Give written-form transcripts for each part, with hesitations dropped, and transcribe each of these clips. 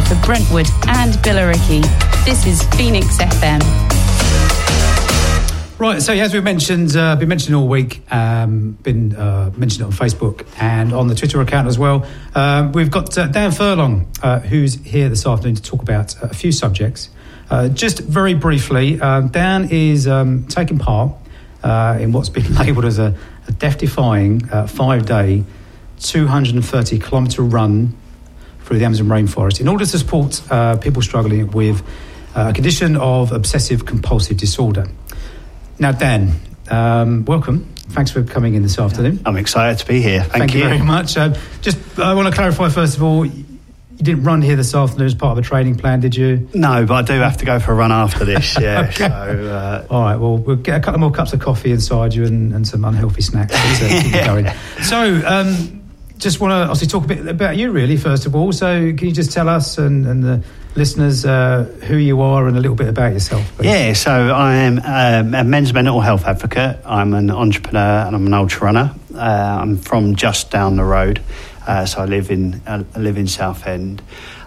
for Brentwood and Billericay. This is Phoenix FM. Right, so as we mentioned, been mentioning all week, been mentioning it on Facebook and on the Twitter account as well. We've got Dan Furlong, who's here this afternoon to talk about a few subjects. Just very briefly, Dan is taking part in what's been labelled as a death-defying 5-day, 230-kilometre run through the Amazon rainforest in order to support people struggling with a condition of obsessive-compulsive disorder. Now, Dan, welcome. Thanks for coming in this afternoon. I'm excited to be here. Thank you very much. I want to clarify, first of all, you didn't run here this afternoon as part of a training plan, did you? No, but I do have to go for a run after this, yeah. Okay. So, all right, well, we'll get a couple more cups of coffee inside you and some unhealthy snacks to keep you going. So, just want to obviously talk a bit about you, really, first of all. So can you just tell us and the listeners who you are and a little bit about yourself, please? Yeah, so I am a men's mental health advocate. I'm an entrepreneur and I'm an ultra runner. I'm from just down the road, so I live in Southend.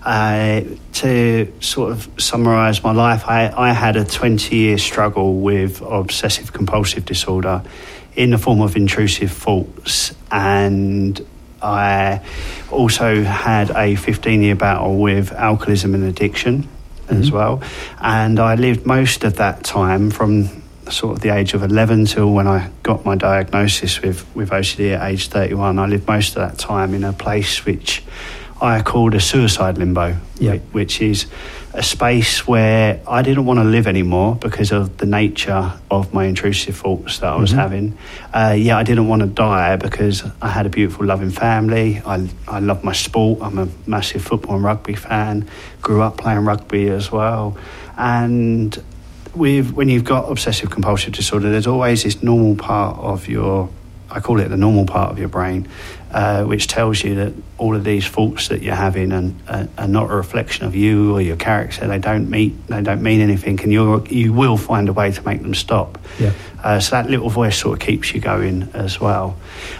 To sort of summarise my life, I had a 20-year struggle with obsessive-compulsive disorder in the form of intrusive thoughts, and I also had a 15-year battle with alcoholism and addiction as well. And I lived most of that time from sort of the age of 11 till when I got my diagnosis with OCD at age 31. I lived most of that time in a place which I called a suicide limbo, which is a space where I didn't want to live anymore because of the nature of my intrusive thoughts that I was having. I didn't want to die because I had a beautiful, loving family. I love my sport. I'm a massive football and rugby fan. Grew up playing rugby as well. And when you've got obsessive-compulsive disorder, there's always this normal part of I call it the normal part of your brain, which tells you that all of these thoughts that you're having are not a reflection of you or your character. They don't mean anything, and you will find a way to make them stop. Yeah. So that little voice sort of keeps you going as well.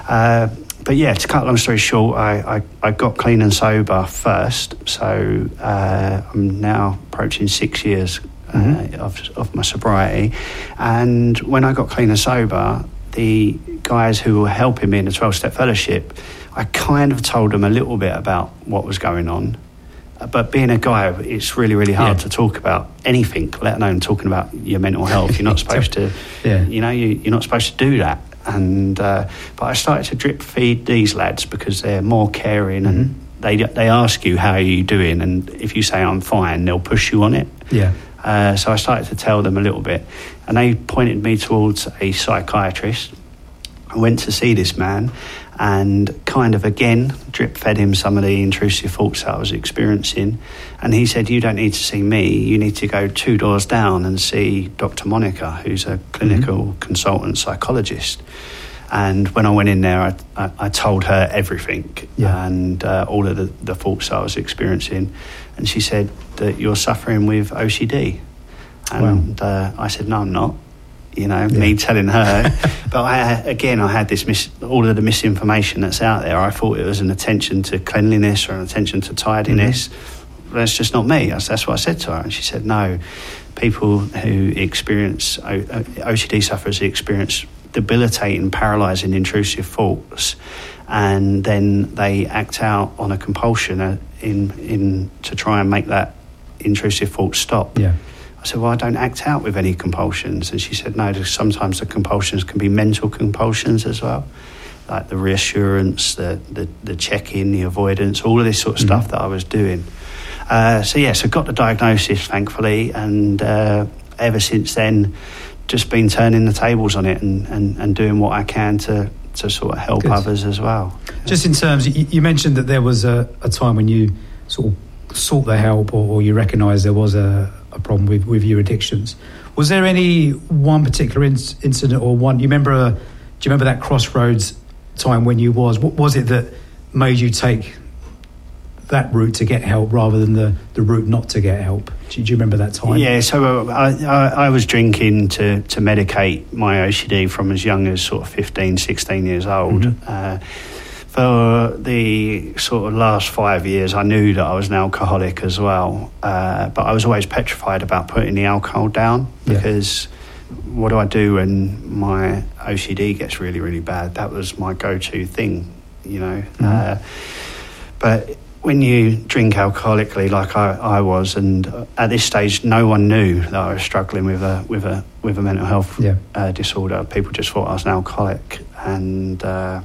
But yeah, to cut a long story short, I got clean and sober first. So I'm now approaching 6 years of my sobriety. And when I got clean and sober, the guys who were helping me in the 12-step fellowship, I kind of told them a little bit about what was going on. But being a guy, it's really, really hard to talk about anything, let alone talking about your mental health. You're not supposed to, you're not supposed to do that. And but I started to drip feed these lads because they're more caring and they ask you, how are you doing? And if you say, I'm fine, they'll push you on it. Yeah. So I started to tell them a little bit, and they pointed me towards a psychiatrist. I went to see this man and kind of again drip-fed him some of the intrusive thoughts that I was experiencing. And he said, you don't need to see me, you need to go 2 doors down and see Dr. Monica, who's a clinical consultant psychologist. And when I went in there, I told her everything and all of the thoughts I was experiencing. And she said that you're suffering with OCD. And I said, no, I'm not. Me telling her. But I had this all of the misinformation that's out there. I thought it was an attention to cleanliness or an attention to tidiness. That's just not me. That's what I said to her. And she said, no, people who experience OCD sufferers experience debilitating, paralysing, intrusive thoughts, and then they act out on a compulsion in to try and make that intrusive thought stop. Yeah. I said, well, I don't act out with any compulsions. And she said, no, sometimes the compulsions can be mental compulsions as well, like the reassurance, the check-in, the avoidance, all of this sort of stuff that I was doing. So got the diagnosis, thankfully, and ever since then, just been turning the tables on it and doing what I can to sort of help others as well. Just in terms, you mentioned that there was a time when you sort of sought the help or you recognised there was a problem with your addictions. Was there any one particular incident or one? Do you remember that crossroads time when you what was it that made you take that route to get help rather than the route not to get help? Do you remember that time? Yeah, so I was drinking to medicate my OCD from as young as sort of 15, 16 years old. For the sort of last 5 years, I knew that I was an alcoholic as well, but I was always petrified about putting the alcohol down, because what do I do when my OCD gets really, really bad? That was my go-to thing, you know. But when you drink alcoholically, like I was, and at this stage, no one knew that I was struggling with a mental health disorder. People just thought I was an alcoholic, and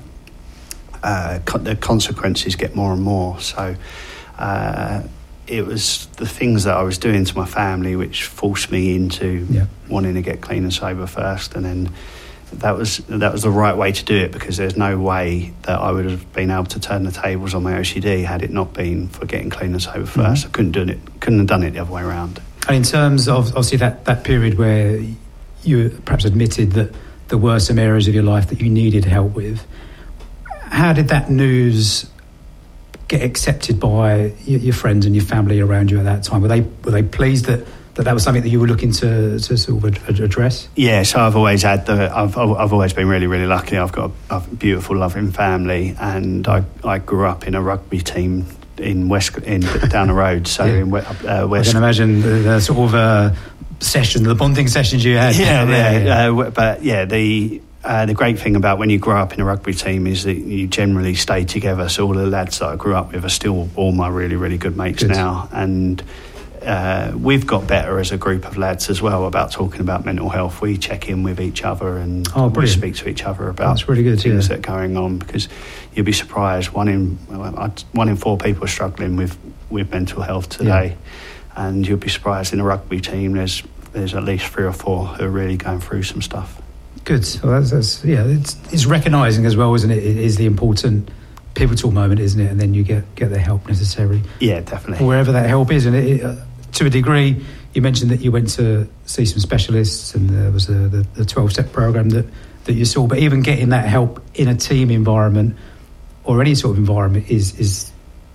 the consequences get more and more. So it was the things that I was doing to my family which forced me into wanting to get clean and sober first, and then that was the right way to do it, because there's no way that I would have been able to turn the tables on my OCD had it not been for getting clean and sober first. I couldn't have done it the other way around. And in terms of obviously that period where you perhaps admitted that there were some areas of your life that you needed help with, how did that news get accepted by your friends and your family around you at that time? Were they pleased that was something that you were looking to sort of address? Yeah, so I've always had I've always been really, really lucky. I've got a beautiful, loving family, and I grew up in a rugby team in down the road. So in West. I can imagine the sort of the bonding sessions you had. The great thing about when you grow up in a rugby team is that you generally stay together. So all the lads that I grew up with are still all my really, really good mates now, and we've got better as a group of lads as well about talking about mental health. We check in with each other, and we speak to each other about really good, things that are going on, because you'll be surprised, one in 4 people are struggling with mental health today, and you'll be surprised in a rugby team there's at least 3 or 4 who are really going through some stuff. Good. Well, it's recognising as well, isn't it? It is the important pivotal moment, isn't it? And then you get the help necessary. Yeah, definitely. Wherever that help is, and to a degree, you mentioned that you went to see some specialists, and there was the 12-step program that you saw. But even getting that help in a team environment or any sort of environment is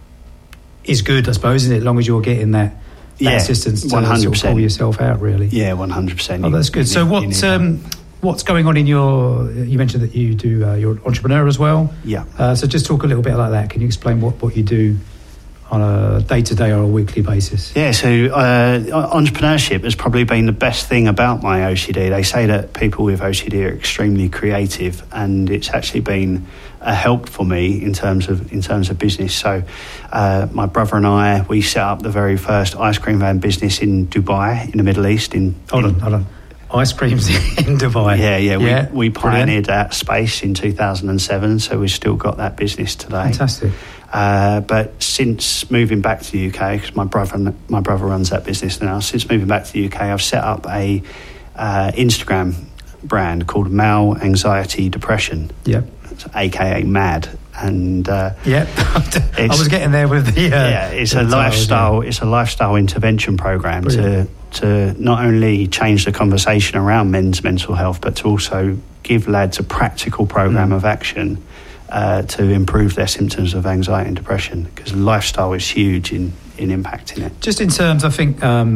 good, I suppose, isn't it? As long as you're getting that assistance to 100%. Sort of pull yourself out, really. Yeah, 100%. Oh, that's good. So what's going on in you mentioned that you do, you're an entrepreneur as well. Yeah. So just talk a little bit like that. Can you explain what you do on a day-to-day or a weekly basis? Yeah, so entrepreneurship has probably been the best thing about my OCD. They say that people with OCD are extremely creative, and it's actually been a help for me in terms of business. So my brother and I, we set up the very first ice cream van business in Dubai, in the Middle East. Hold on. Ice creams in Dubai. Yeah. We pioneered that space in 2007, so we've still got that business today. Fantastic. But since moving back to the UK, because my brother runs that business now, since moving back to the UK, I've set up a Instagram brand called Mal Anxiety Depression. Yep. AKA MAD. And I was getting there with the it's a lifestyle. It's a lifestyle intervention program to not only change the conversation around men's mental health, but to also give lads a practical program of action to improve their symptoms of anxiety and depression, because lifestyle is huge in impacting it. Just in terms, I think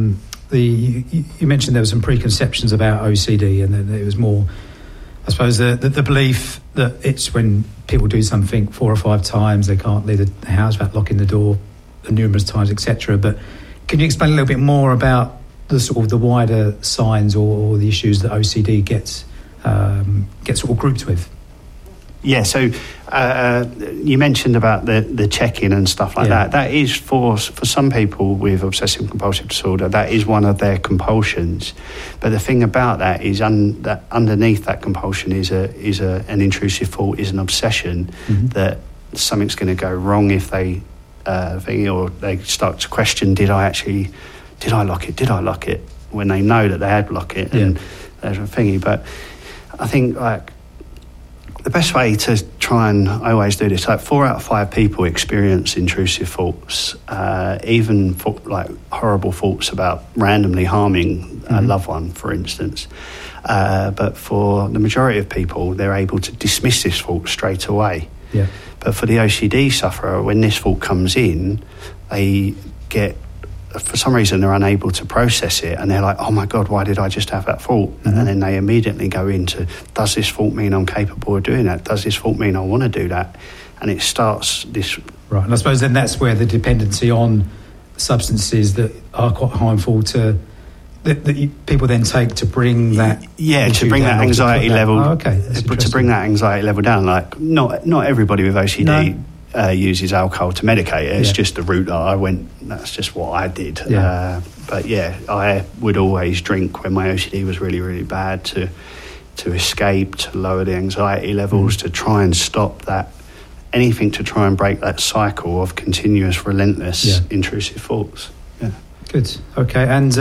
you mentioned there were some preconceptions about OCD, and then it was more, I suppose, the belief that it's when people do something 4 or 5 times, they can't leave the house without locking the door numerous times, etc. But can you explain a little bit more about the sort of the wider signs or the issues that OCD gets sort of grouped with? Yeah, so you mentioned about the check-in and stuff like that. That is for some people with obsessive compulsive disorder, that is one of their compulsions. But the thing about that is that underneath that compulsion is an intrusive thought, is an obsession that something's going to go wrong if they or they start to question, did I lock it, when they know that they had locked it, and there's a thingy. But I think the best way to try, and I always do this, 4 out of 5 people experience intrusive thoughts, even horrible thoughts about randomly harming a loved one, for instance. But for the majority of people, they're able to dismiss this thought straight away. But for the OCD sufferer, when this thought comes in, they get for some reason they're unable to process it, and they're like, oh my God, why did I just have that thought? Mm-hmm. And then they immediately go into, does this thought mean I'm capable of doing that? Does this thought mean I want to do that? And it starts this... Right, and I suppose then that's where the dependency on substances that are quite harmful to... that people then take to bring that... Yeah, to bring that anxiety level... Oh, okay. To bring that anxiety level down. Like, not everybody with OCD... uses alcohol to medicate it. It's just the route that I went. That's just what I did. But yeah, I would always drink when my OCD was really, really bad to escape, to lower the anxiety levels, to try and stop that, anything to try and break that cycle of continuous, relentless, intrusive thoughts. Yeah. Good. Okay. And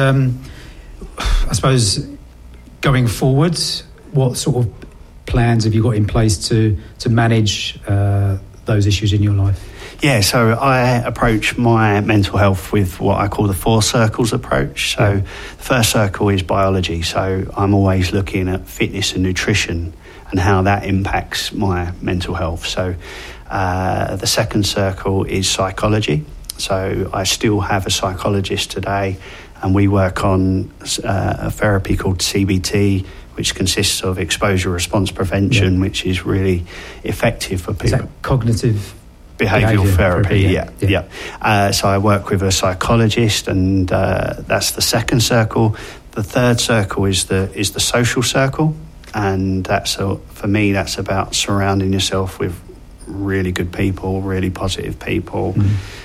I suppose going forwards, what sort of plans have you got in place to manage those issues in your life? Yeah, so I approach my mental health with what I call the 4 circles approach. So the first circle is biology. So I'm always looking at fitness and nutrition and how that impacts my mental health. So the second circle is psychology. So I still have a psychologist today, and we work on a therapy called CBT, which consists of exposure response prevention, which is really effective for people. Is that cognitive behavioural therapy? Yeah. So I work with a psychologist, and that's the second circle. The third circle is the social circle, and for me that's about surrounding yourself with really good people, really positive people.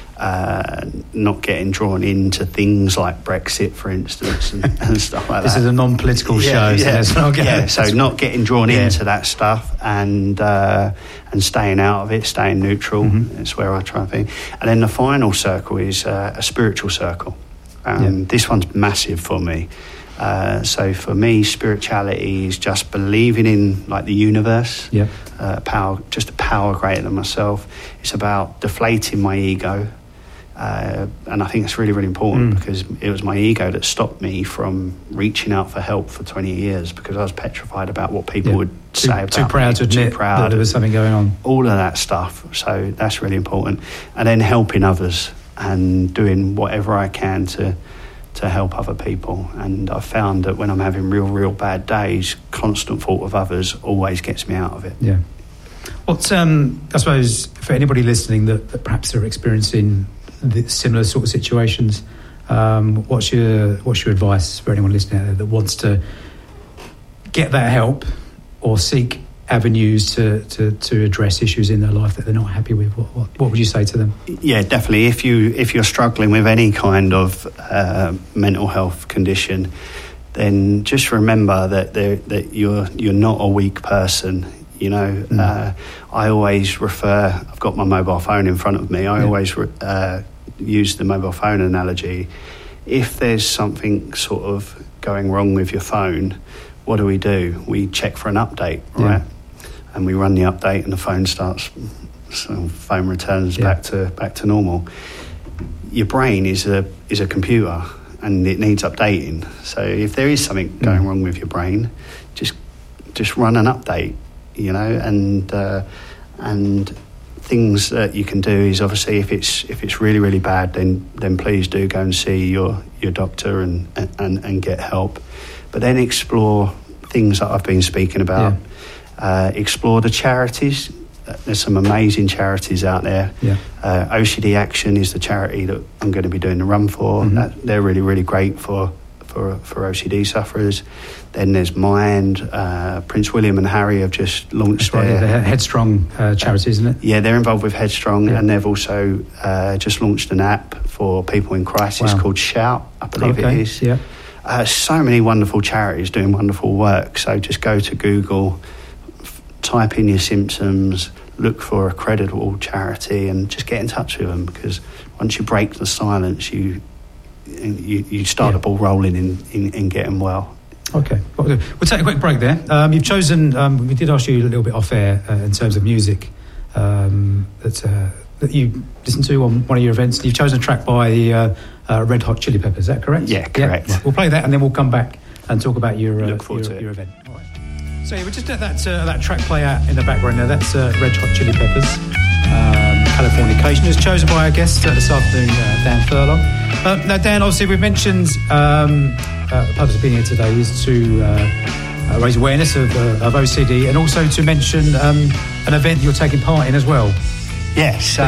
Not getting drawn into things like Brexit, for instance, and stuff like that. This is a non-political show, so not getting drawn into that stuff, and staying out of it, staying neutral. It's where I try and think. And then the final circle is a spiritual circle. This one's massive for me. So for me, spirituality is just believing in like the universe, power, just a power greater than myself. It's about deflating my ego. And I think it's really, really important because it was my ego that stopped me from reaching out for help for 20 years because I was petrified about what people would say about me. Too proud to admit that there was something going on. All of that stuff. So that's really important. And then helping others and doing whatever I can to help other people. And I've found that when I'm having real, real bad days, constant thought of others always gets me out of it. Yeah. What's, I suppose, for anybody listening that perhaps they're experiencing similar sort of situations, what's your advice for anyone listening out there that wants to get that help or seek avenues to address issues in their life that they're not happy with? What would you say to them? Yeah, definitely. If you're struggling with any kind of mental health condition, then just remember that you're not a weak person. You know, I always refer. I've got my mobile phone in front of me. I always use the mobile phone analogy. If there's something sort of going wrong with your phone, what do? We check for an update, right? And we run the update, and the phone phone returns back to normal. Your brain is a computer, and it needs updating. So if there is something going wrong with your brain, just run an update. You know, and things that you can do is obviously if it's really, really bad, then please do go and see your doctor and get help. But then explore things that I've been speaking about. Explore the charities. There's some amazing charities out there. OCD Action is the charity that I'm going to be doing the run for. They're really, really great for OCD sufferers. Then there's Mind. Prince William and Harry have just launched their Headstrong charity, isn't it? Yeah, they're involved with Headstrong, and they've also just launched an app for people in crisis called Shout, I believe it is. So many wonderful charities doing wonderful work. So just go to Google, type in your symptoms, look for a credible charity, and just get in touch with them, because once you break the silence, you start the ball rolling in getting well. Okay, we'll take a quick break there. You've chosen, we did ask you a little bit off air in terms of music that you listened to on one of your events. You've chosen a track by the Red Hot Chili Peppers, is that correct? Yeah, correct. Yeah. Right. We'll play that and then we'll come back and talk about your event. All right. So we just let that track play out in the background there. That's Red Hot Chili Peppers. Californication, is chosen by our guest this afternoon, Dan Furlong. Now, Dan, obviously we've mentioned the purpose of being here today is to raise awareness of OCD, and also to mention an event you're taking part in as well. Yes, so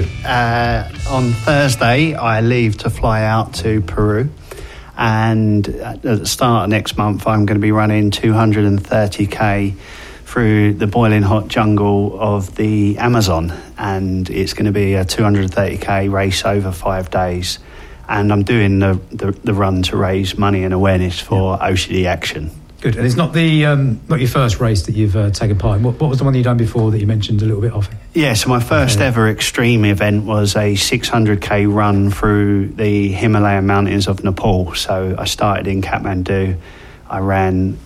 on Thursday I leave to fly out to Peru, and at the start of next month I'm going to be running 230k through the boiling hot jungle of the Amazon, and it's going to be a 230k race over 5 days, and I'm doing the run to raise money and awareness for OCD Action. Good. And it's not not your first race that you've taken part in. What was the one that you've done before that you mentioned a little bit off? Yeah, so my first ever extreme event was a 600k run through the Himalayan mountains of Nepal. So I started in Kathmandu. I ran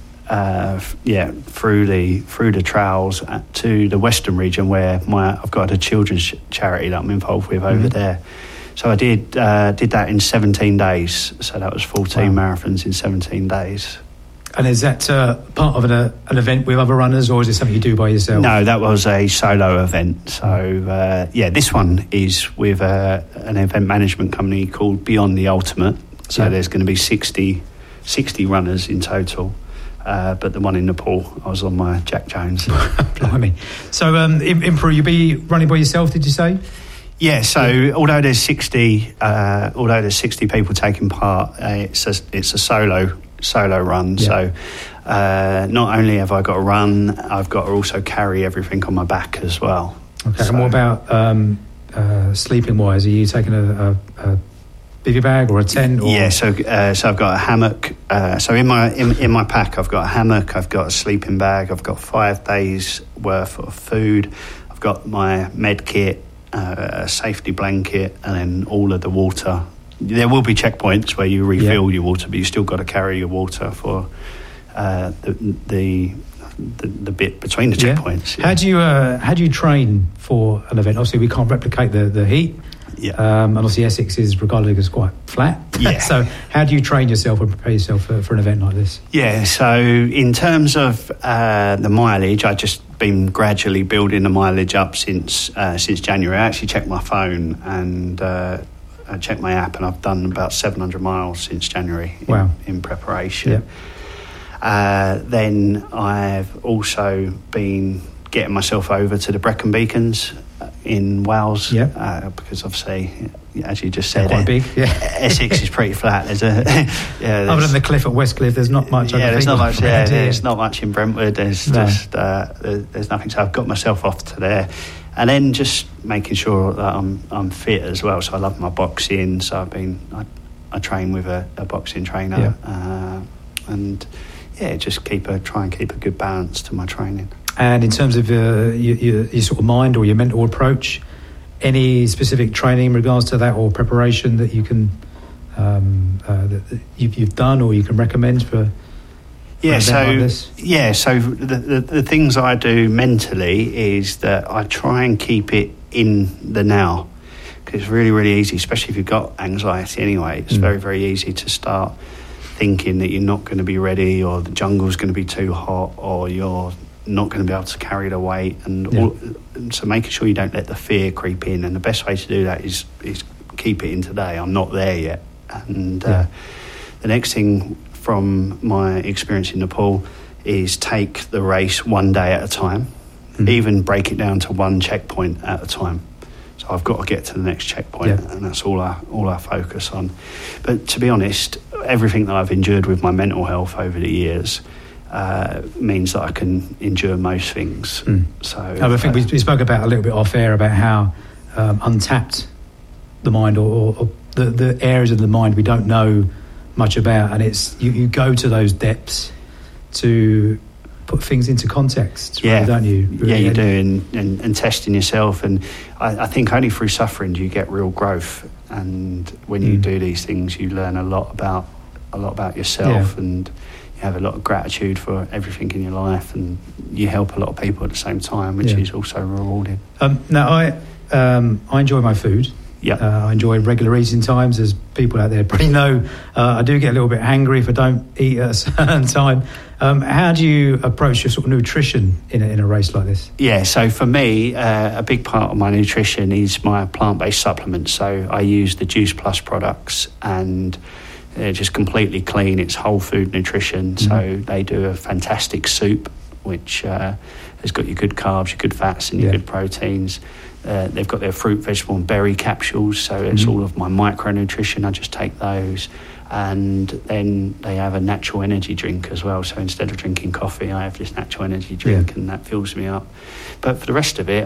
through the trails to the western region where I've got a children's charity that I'm involved with over there. So I did that in 17 days. So that was 14 marathons in 17 days. And is that part of an event with other runners, or is it something you do by yourself? No, that was a solo event. So, this one is with an event management company called Beyond the Ultimate. So there's going to be 60 runners in total. But the one in Nepal, I was on my Jack Jones. Blimey. So in Peru, you'll be running by yourself, did you say? Yeah, so although there's 60 people taking part, it's a solo run. So not only have I got to run, I've got to also carry everything on my back as well. Okay. So, and what about sleeping wise? Are you taking a bivy bag or a tent? Or? Yeah, so I've got a hammock. So in my pack, I've got a hammock, I've got a sleeping bag, I've got 5 days worth of food, I've got my med kit, a safety blanket, and then all of the water. There will be checkpoints where you refill your water, but you still got to carry your water for the bit between the checkpoints. Yeah. How do you train for an event? Obviously, we can't replicate the heat. Yeah. And obviously Essex is regarded as quite flat. Yeah. So how do you train yourself and prepare yourself for an event like this? Yeah, so in terms of the mileage, I've just been gradually building the mileage up since January. I actually checked my phone and I checked my app, and I've done about 700 miles since January in preparation. Yeah. Then I've also been getting myself over to the Brecon Beacons in Wales, because obviously, as you just said, quite big. Essex is pretty flat. There's other than the cliff at Westcliff, there's not much. There's not much. There's not much in Brentwood. There's nothing. So I've got myself off to there, and then just making sure that I'm fit as well. So I love my boxing. So I train with a boxing trainer, and just try and keep a good balance to my training. And in terms of your sort of mind or your mental approach, any specific training in regards to that or preparation that you can that you've done or you can recommend for an event like this? So the things I do mentally is that I try and keep it in the now, because it's really, really easy, especially if you've got anxiety anyway. It's very, very easy to start thinking that you're not going to be ready, or the jungle's going to be too hot, or you're not going to be able to carry the weight, and so making sure you don't let the fear creep in. And the best way to do that is keep it in today. I'm not there yet. And the next thing from my experience in Nepal is take the race one day at a time, even break it down to one checkpoint at a time. So I've got to get to the next checkpoint, and that's all I focus on. But to be honest, everything that I've endured with my mental health over the years means that I can endure most things. So I think we spoke about a little bit off air about how untapped the mind or the areas of the mind we don't know much about, and it's you go to those depths to put things into context, really, don't you? Really, you do, and testing yourself. And I think only through suffering do you get real growth. And when you do these things, you learn a lot about yourself, and you have a lot of gratitude for everything in your life, and you help a lot of people at the same time, which is also rewarding. Now, I enjoy my food. Yeah. I enjoy regular eating times, as people out there probably know. I do get a little bit hangry if I don't eat at a certain time. How do you approach your sort of nutrition in a race like this? Yeah, so for me, a big part of my nutrition is my plant-based supplements. So I use the Juice Plus products, and they're just completely clean. It's whole food nutrition. So they do a fantastic soup, which has got your good carbs, your good fats, and your good proteins. They've got their fruit, vegetable and berry capsules, so it's all of my micronutrition. I just take those. And then they have a natural energy drink as well. So instead of drinking coffee, I have this natural energy drink, and that fills me up. But for the rest of it,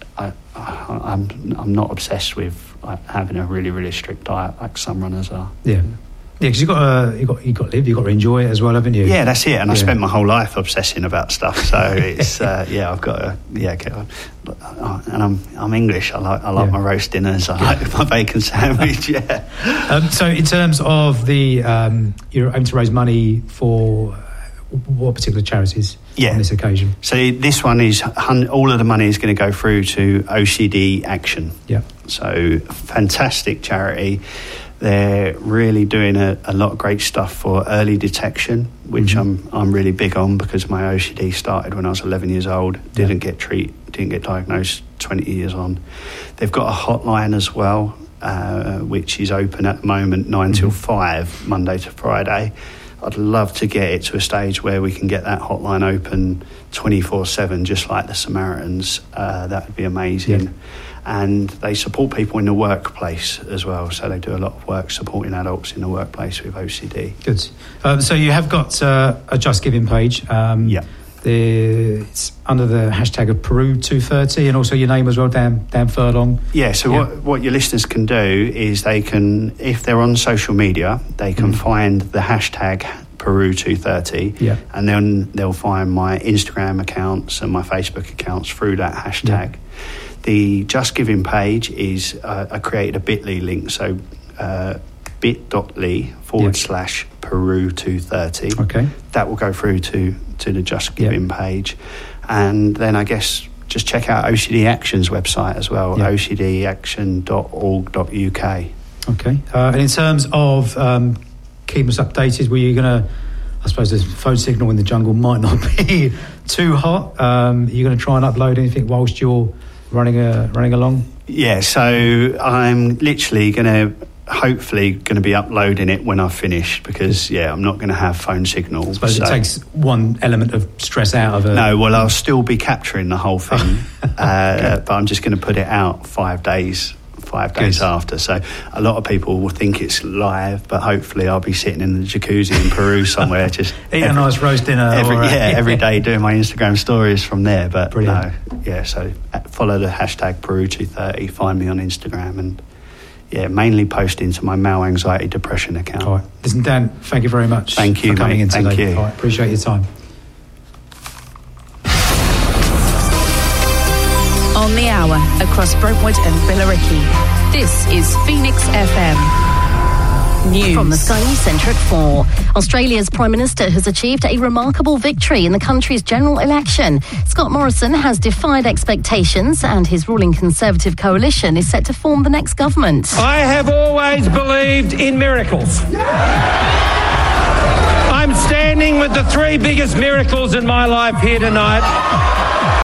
I'm not obsessed with having a really, really strict diet like some runners are. Yeah. Yeah, because you've got to live, you've got to enjoy it as well, haven't you? Yeah, that's it. And I spent my whole life obsessing about stuff. So it's I've got to get on. And I'm English. I like my roast dinners. I like my bacon sandwich. So in terms of the you're aiming to raise money for what particular charities on this occasion? So this one is all of the money is going to go through to OCD Action. Yeah. So fantastic charity. They're really doing a lot of great stuff for early detection, which I'm really big on, because my OCD started when I was 11 years old. Didn't get diagnosed 20 years on. They've got a hotline as well, which is open at the moment 9 till 5, Monday to Friday. I'd love to get it to a stage where we can get that hotline open 24/7, just like the Samaritans. That would be amazing. Yeah. And they support people in the workplace as well. So they do a lot of work supporting adults in the workplace with OCD. Good. So you have got a Just Giving page. It's under the hashtag of Peru 230, and also your name as well, Dan Furlong. Yeah, so what your listeners can do is they can, if they're on social media, they can find the hashtag Peru 230, and then they'll find my Instagram accounts and my Facebook accounts through that hashtag. The Just Giving page is, I created a bit.ly link, so bit.ly/Peru 230. Okay. That will go through to the Just Giving page. And then I guess just check out OCD Action's website as well, ocdaction.org.uk. Okay. And in terms of keeping us updated, were you going to, I suppose the phone signal in the jungle might not be too hot. Are you going to try and upload anything whilst you're running along? Yeah, so I'm literally hopefully going to be uploading it when I've finished, because I'm not going to have phone signal. I suppose it takes one element of stress out of it. No, well, I'll still be capturing the whole thing, but I'm just going to put it out 5 days after. So a lot of people will think it's live, but hopefully I'll be sitting in the jacuzzi in Peru somewhere, just eating a nice roast dinner every day, doing my Instagram stories from there. But so follow the hashtag Peru 230, find me on Instagram, and mainly posting to my Mal Anxiety Depression account. All right. Listen, Dan, thank you very much. Thank you, for coming in today. Thank you. All right, appreciate your time. On the hour, across Brentwood and Billericay. This is Phoenix FM. News. From the Sky News Centre at 4. Australia's Prime Minister has achieved a remarkable victory in the country's general election. Scott Morrison has defied expectations, and his ruling Conservative coalition is set to form the next government. I have always believed in miracles. I'm standing with the 3 biggest miracles in my life here tonight.